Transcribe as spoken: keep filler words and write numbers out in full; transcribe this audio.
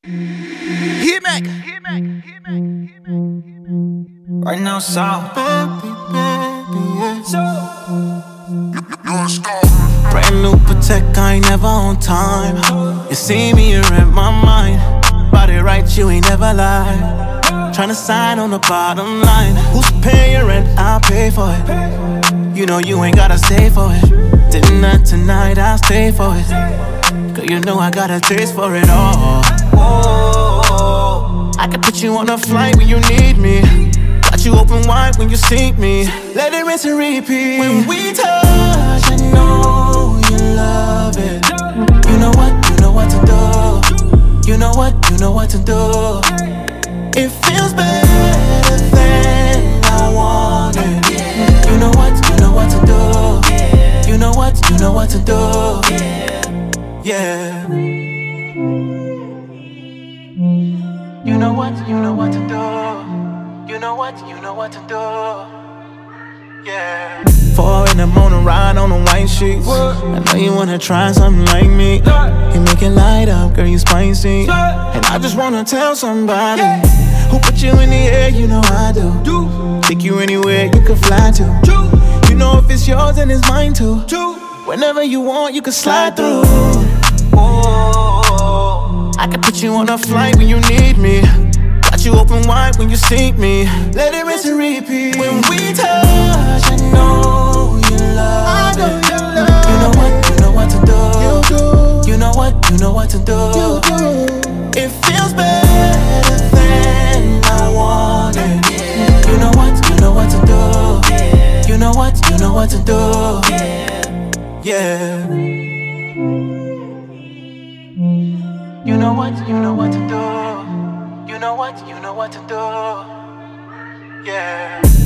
Hit Mac. Right now, sound. Baby, baby, yeah. So, brand new Patek, I ain't never on time. You see me, you're in my mind. Body right, you ain't never lied. Tryna sign on the bottom line. Who's paying your rent? I'll pay for it. You know you ain't gotta stay for it. Dinner tonight, I'll stay for it. Cause you know I got a taste for it all. I can put you on a flight when you need me. Got you open wide when you seek me. Let it rinse and repeat. When we touch, I know you love it. You know what, you know what to do. You know what, you know what to do. It feels better than I want it. You know what, you know what to do. You know what, you know what to do. Yeah. You know what, you know what to do. You know what, you know what to do. Yeah. Four in the morning, ride on the white sheets. I know you wanna try something like me. You make it light up, girl, you spicy. And I just wanna tell somebody who put you in the air, you know I do. Take you anywhere you can fly to. You know if it's yours and it's mine too. Whenever you want, you can slide through. I can put you on a flight when you need me. Got you open wide when you seek me. Let it rinse and repeat. When we touch, I know you love it. You know what, you know what to do. You know what, you know what to do. It feels better than I want it. You know what, you know what to do. You know what, you know what to do. Yeah. You know what, you know what to do. You know what, you know what to do. Yeah.